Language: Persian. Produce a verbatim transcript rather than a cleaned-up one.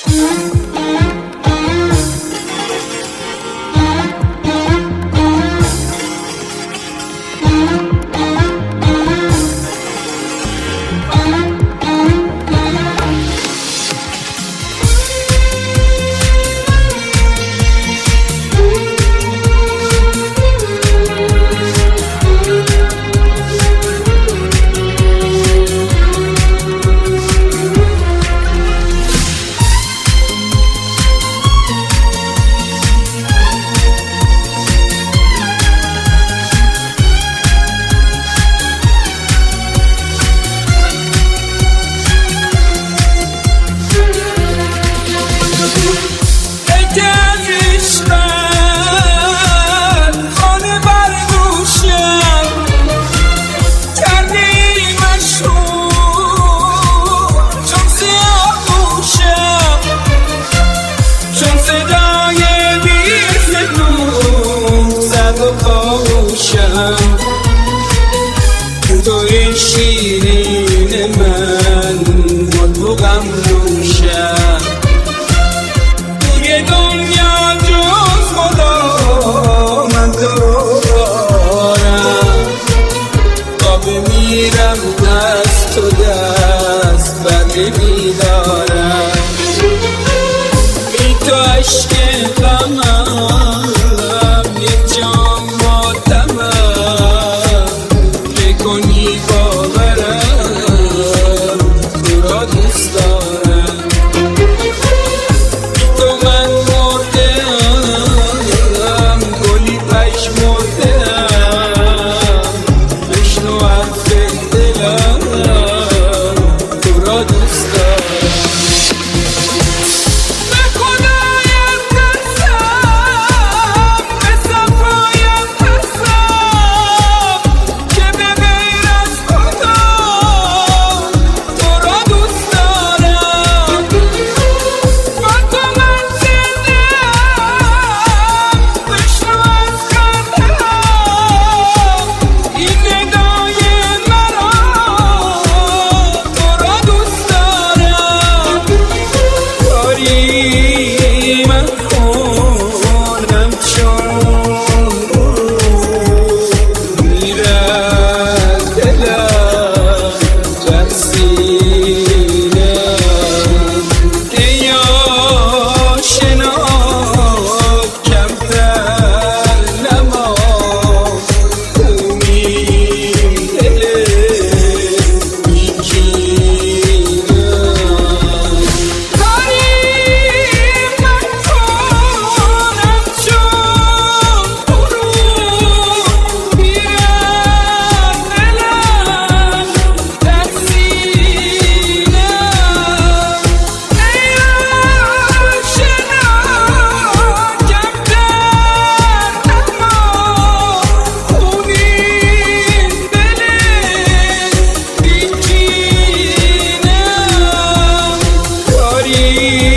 توی شیرین من مطبوعم نوشم، توی دنیا جز خدا من تو رو دارم. تا بمیرم دست تو دست بر نمیدارم. بی تو عشق غمم یک جام ماتمم، بکنی باورم تو را دوست دارم. بی تو من مردم، گلی پژمردم، بشنو حرف دلم تو را دوست دارم. کاری